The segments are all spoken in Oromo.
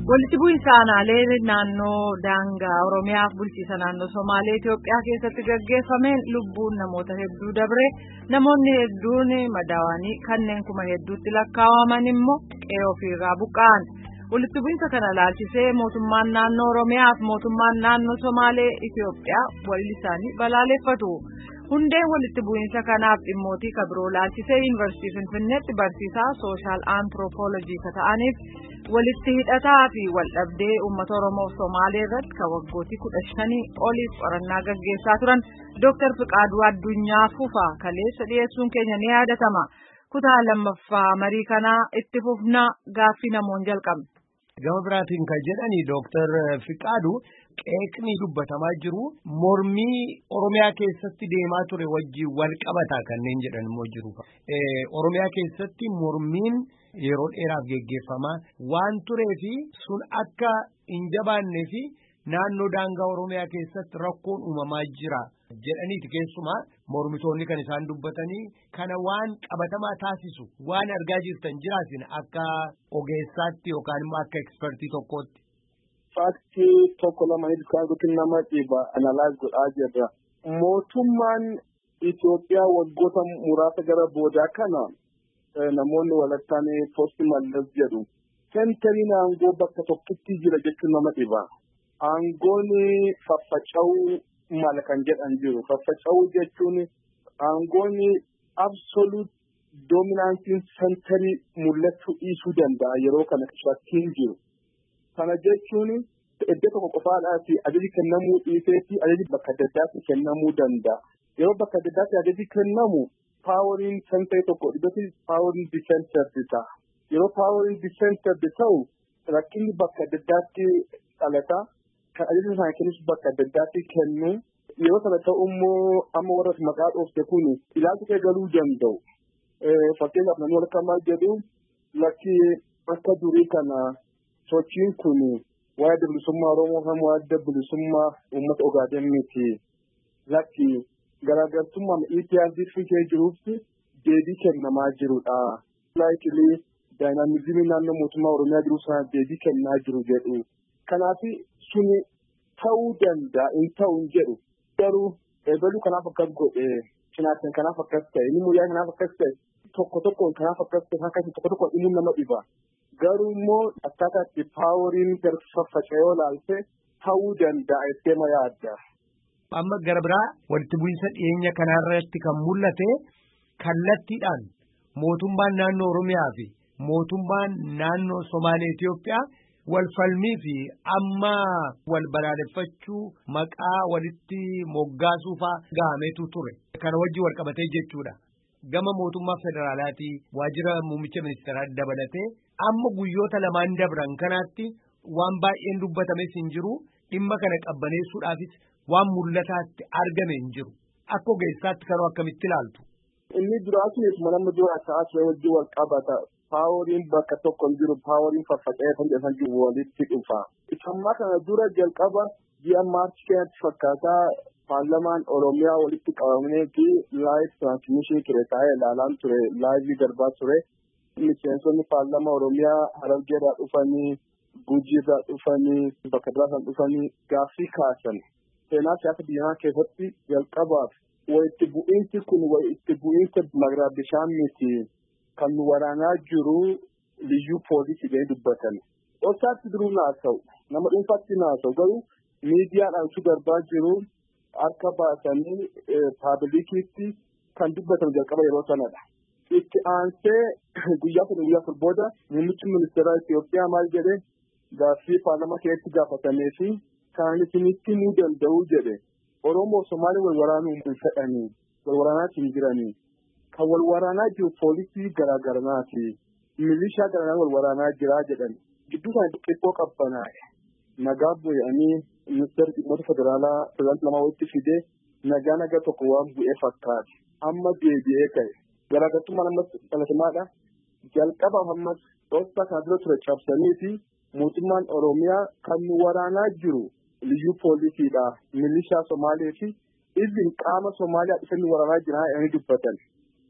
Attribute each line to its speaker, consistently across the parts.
Speaker 1: Walitti bu'iinsa aanaalee naannoo daangaa Oromiyaa fi bulchiinsa naannoo Somaalee Itoophiyaa keessatti gaggeeffameen lubbuun namoota hedduu dabre, namoonni hedduun madaawanii kanneen kuma hedduutti lakkaa'aman immoo qe'ee ofiirraa buqqa'an. Walitti bu'iinsa kana ilaalchisee mootummaan naannoo Oromiyaa fi mootummaan naannoo Somaalee Itoophiyaa wal isaanii balaaleffatu. Hundeen walitti bu'iinsa kanaaf dhimmootii kabiroo ilaalchisee Yuunivarsiitii Finfinneetti barsiisaa sooshaal aantiroopoolojii ta'aniif walitti hidhataa fi waldhabdee uummata Oromoo fi Somaalee irratti kan waggootii 15 oliif qorannaa gaggeessaa turan Dr. Fiqaaduu Addunyaa Fufaa kaleessa dhiyeessuun keenya ni yaadatama. Kutaa lammaffaa marii kanaa itti fufnaa gaaffii namoon jalqabne.
Speaker 2: Gama biraatiin kan jedhani Dr. Fiqaaduu qeeqni dubbatamaa jiru mormii Oromiyaa keessatti deemaa ture wajjin wal qabataa kanneen jedhan immoo jiru. Oromiyaa keessatti mormiin yeroo dheeraaf geggeeffamaa waan turee fi sun akka hin jabaannee fi naannoo daangaa Oromiyaa keessatti rakkoon uumamaa jira jedhaniiti keessumaa mormitoonni kan isaan dubbatanii kana waan qabatamaa taasisu waan argaa jirtan jiraatin akka ogeessaatti yookaan immoo akka ekspertii tokkootti.
Speaker 3: Faktii tokko lama kan nama dhiiba analaayz godhaa jirra. Mootummaan Itoophiyaa waggoota muraasa gara boodaa kana namoonni walakkaan posti mallas jedhu. Sentariin aangoo bakka tokkotti jira jechuun nama dhiba. Aangoon faffaca'uu mala kan jedhan jiru. Faffaca'uu jechuun aangoon absolute dominantiin sentarii mul'achuu dhiisuu danda'a yeroo kana shakkiin jiru. Kana jechuun iddoo tokko qofaadhaaf ajaji kennamuu dhiisee fi ajaji bakka adda addaatti kennamuu danda'a. Yeroo bakka adda addaatti ajaji kennamu paaworiin sentarii tokko iddootti paaworiin disentardi ta'a. Yeroo paaworiin disentardi ta'u rakkinni bakka adda addaatti dhalata. Kan ajaja sana kennus bakka adda addaatti kennu. Yeroo sana ta'u immoo amma warra maqaa dhoofte kun ilaalcha kee galuu danda'u. Fakkeenyaaf namni wal kamaa jedhu lakki akka durii kana sochiin kun waa'ee bilisummaa Oromoo fi waa'ee bilisummaa uummata Ogaaden miti. Lakki garaagartummaa EPRDF kee jiruutti deebii kennamaa jirudha. Laayikilii daayinaamizimii naannoo mootummaa Oromiyaa jiru sana deebii kennaa jiru jedhu. Kanaaf suni ta'uu danda'a hin ta'u hin jedhu. Garuu eebaluu kanaaf akkas godhe cinaatiin kanaaf akkas ta'e inni muyyaa kanaaf akkas ta'e tokkoon kanaaf akkas ta'e akkasii tokko himuun nama dhiba. Garuu immoo akkaataa itti paaworiin faffaca'ee ilaalte ta'uu danda'a jettee ma yaadda.
Speaker 2: Amma gara biraa walitti bu'iinsa dhiyeenya kanarratti kan mul'ate kallattiidhaan mootummaan naannoo Oromiyaa fi mootummaan naannoo Somaalee Itoophiyaa wal falmii fi amma wal balaaleffachuu maqaa walitti moggaasuu fa'aa gahameetu ture. Kana wajjin wal qabatee jechuudha. Gama mootummaa federaalaatii waajjira muummicha ministeeraa dabalatee amma guyyoota lamaan dabran kanaatti waan baay'een dubbatames hin jiru dhimma kana qabbaneessuudhaafis waan mul'ataatti argame hin jiru. Akka ogeessaatti kanoo akkamitti ilaaltu?
Speaker 3: Inni duraatiif manama dura taasisee wajjin wal qabata. Paaworiin bakka tokko hin jiru paaworiin faffaca'ee kan jedhan jiru walitti dhufa. Isammaa kana dura jalqaba ji'a maarchi keenyatti fakkaataa paarlamaan Oromiyaa walitti qabamee fi laayiv tiraansimiishinii ture taa'ee ilaalaan ture laayivii darbaa ture. Miseensonni paarlamaa Oromiyaa Harargeedhaa dhufanii Gujiirraa dhufanii bakka biraadhaan dhufanii gaaffii kaasan. Seenaa siyaasa biyyaa keessatti jalqabaaf walitti bu'iinsi kun walitti bu'iinsa magaalaa bishaan miti. Kan waraanaa jiru liyyuu poolisii jedhanii dubbatan. Dhoksaatti duruu naasa'u nama dhuunfaatti naasa'u garuu miidiyaadhaan su darbaa jiru harka baasanii paabilikiitti kan dubbatan jalqaba yeroo sanadha. Itti aansee guyyaa booda muummichi ministeeraa Itoophiyaa maal jedhe gaaffii paarlamaa keessatti gaafatamee fi kan isinitti himuu danda'u jedhe Oromoo Somaalee wal waraanuu hin fedhanii wal waraanaatti hin jiranii. Kan wal waraanaa jiru poolisii garaagaraati. Milishaa garaagaraa wal waraanaa jira jedhan. Gidduu isaanii xixiqqoo qabbanaa'e. Nagaa bu'anii ministeerri dhimmoota federaalaa pirezidaantii lama walitti fidee nagaa tokko waan bu'ee fakkaate. Amma deebi'ee ka'e. Garaagartummaan ammas dhalatamaadha. Jalqabaaf ammas dhoksaa kana dura ture cabsanii fi mootummaan Oromiyaa kan waraanaa jiru liyyuu poolisiidha. Milishaa Somaalee fi izin qaama Somaaliyaa dhufanii waraanaa jiran jedhanii dubbatan.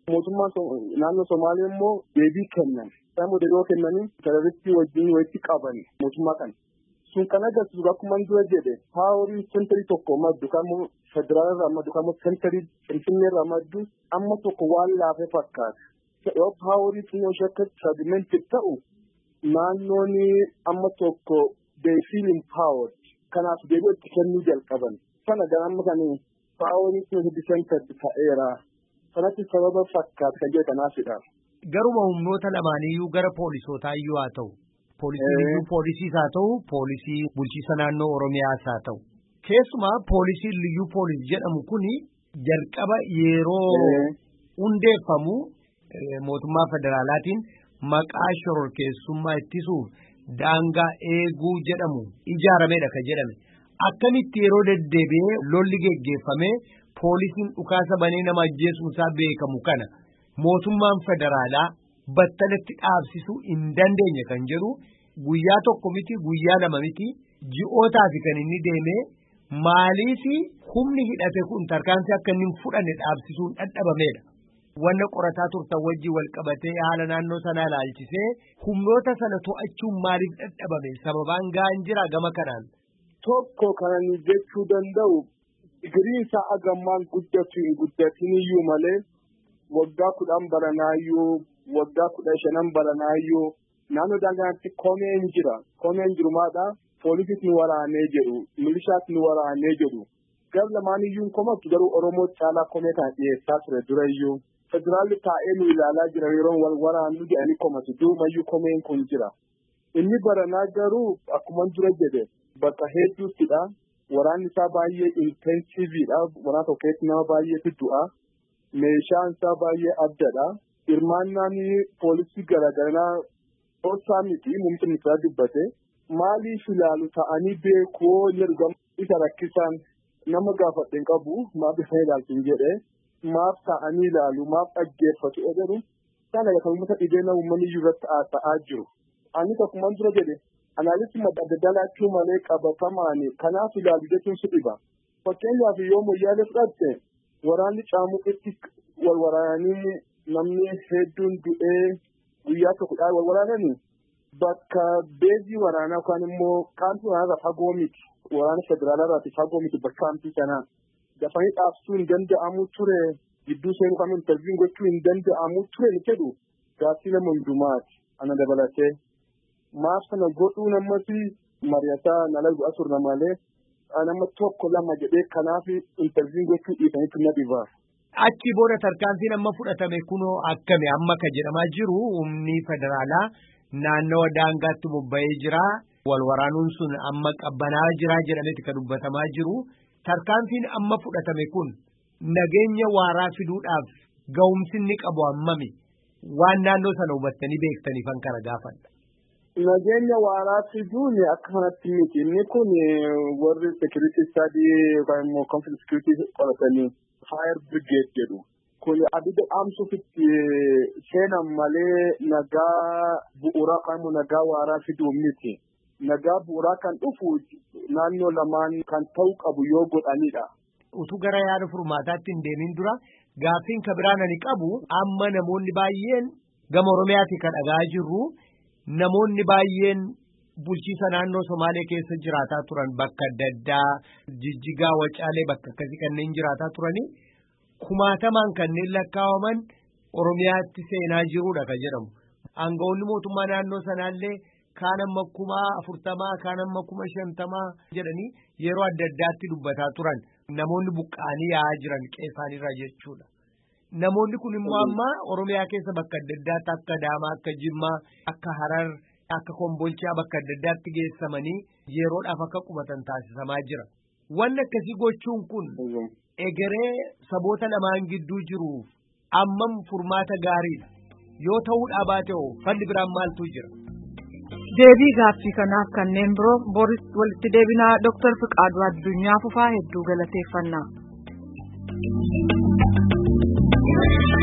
Speaker 3: mootummaan naannoo Somaalee immoo deebii kennan. Isaan deebii kennanii terroristii wajjin walitti qaban mootummaa kana. Sun kan agarsiisu akkuma dura jedhe paaworii sentarii tokko maddu kamuu federaalirraa maddu kamuu sentarii finfinneerraa maddu amma tokko waan laafee fakkaata. Yoo paaworii xinnoo shakka fragmented ta'u naannoon amma tokko they feel empowered. Kanaaf deebii itti kennuu jalqaban. Kana gara amma kan paaworii xinnoo centered ta'eera. Kanatti sababa fakkaata kan jedhe kanaafidha.
Speaker 2: Garuma humnoota lamaaniyyuu gara poolisootaa iyyuu haa ta'u. Poolisiis haa ta'u, poolisii bulchiisa naannoo Oromiyaas haa ta'u. Keessumaa poolisiin liyyuu poolis jedhamu kuni jalqaba yeroo hundeeffamu mootummaa federaalaatiin maqaa shororkeessummaa ittisuuf daangaa eeguu jedhamu ijaaramedha kan jedhame. Akkamitti yeroo deddeebi'ee lolli geggeeffame poolisiin dhukaasa banee nama ajjeesuun isaa beekamu kana mootummaan federaalaa battalatti dhaabsisuu hin dandeenye kan jedhu guyyaa tokko miti guyyaa lama miti ji'ootaaf kan inni deemee maaliif humni hidhate kun tarkaanfii akka inni fudhanne dhaabsisuun dadhabamedha. Wanna qorataa turtan wajjin wal qabatee haala naannoo sanaa ilaalchisee humnoota sana to'achuun maaliif dadhabame sababaan gahaan jira gama kanaan.
Speaker 3: Tokko kan jechuu danda'u digriinsaa agammaan guddatu hin guddatin iyyuu malee waggaa 10 baranaayyuu waggaa 15 baranaayyuu naannoo daangaatti komeen jira. Komeen jiru maadhaa poolisiis ni waraanee jedhu milishaas ni waraanee jedhu. Gar lamaaniyyuu komatu garuu Oromoo caalaa komee kan dhiyeessaa ture durayyuu. Federaalli taa'ee nu ilaalaa jira yeroo wal waraannu jedhanii komatu duumayyuu komeen kun jira. Inni baranaa garuu akkuma dura jedhe bakka hedduuttidha. Waraanni isaa baay'ee intensiiviidha. Waraana tokkotti nama baay'eetu du'a. Meeshaan isaa baay'ee addadha. Hirmaannaan poolisii garaagaraa dhoosaa miti muummicha ministeeraa dubbate. Maaliif ilaalu ta'anii beekoo jedhu isa rakkisaan nama gaafadhe hin qabu maaf isa ilaaltu hin jedhe maaf ta'anii ilaalu maaf dhaggeeffatu jedhu sana yakkamumsa dhibeena uummanni irratti haasa'aa jiru. Ani akkuma dura jedhe anaalisti madda dalaachuu malee qabatamaan kanaaf ilaalu jechuun si dhiba. Fakkeenyaaf yoo moyyaalee fudhatte waraanni caamuqetti wal waraananii namni hedduun du'ee guyyaa tokkodhaan wal waraananii bakka beezii waraanaa yookaan immoo kaampii waraanaa fagoo miti. Waraana federaalaa fagoo miti bakka kaampii sanaa. Dafanii dhaabsuu hin danda'amu ture gidduu seenuu kan interviin gochuu hin danda'amu ture ni jedhu gaaffii nama hundumaati. Ana dabalatee maaf sana godhuu namatti mari'ataa nala bu'aa turre malee nama tokko lama jedhee kanaaf interviin gochuu dhiisanitti na dhibaaf.
Speaker 2: Achi booda tarkaanfiin amma fudhatame kunoo akkami amma ka jedhamaa jiru humni federaalaa naannawa daangaatti bobba'ee jira. Wal waraanuun sun amma qabbanaa jira jedhameeti ka dubbatamaa jiru. Tarkaanfiin amma fudhatame kun nageenya waaraa fiduudhaaf ga'umsi inni qabu hammami waan naannoo sana hubattanii beektaniifan kana gaafadha.
Speaker 3: Nageenya waaraa fiduun akka kanatti miti. Inni kun warri security study yookaan immoo conflict security qoratanii fire brigade jedhu. Kun abidda dhaamsuuf itti seenan malee nagaa bu'uuraa kan nagaa waaraa fiduu miti. Nagaa bu'uuraa kan dhufu naannoo lamaan kan ta'uu qabu yoo godhanidha.
Speaker 2: Utuu gara yaada furmaataatti hin deemin dura gaaffiin kabiraan ani qabu amma namoonni baay'een gama Oromiyaatti kan dhaga'aa jirru namoonni baay'een bulchiisa naannoo Somaalee keessa jiraataa turan bakka adda addaa Jijjigaa Wacaalee bakka akkasii kanneen jiraataa turanii kumaatamaan kanneen lakkaawaman Oromiyaatti seenaa jiruudha kan jedhamu. Aangawoonni mootummaa naannoo sanaallee kaan amma 40,000 kaan amma 50,000 jedhanii yeroo adda addaatti dubbataa turan namoonni buqqaanii yaa'aa jiran qeessaanirra jechuudha. Namoonni kun immoo amma Oromiyaa keessa bakka adda addaatti akka Adaamaa akka Jimmaa akka Harar akka Kombolchaa bakka adda addaatti geessamanii yeroodhaaf akka qubatan taasisamaa jira. Wanni akkasii gochuun kun egeree saboota lamaan gidduu jiruuf ammam furmaata gaariidha. Yoo ta'uudhaa baate falli biraan maaltu jira?
Speaker 1: Deebii gaaffii kanaaf kanneen biroo boris walitti deebinaa Dr. Fiqaaduu Addunyaa Fufaa hedduu galateeffannaa.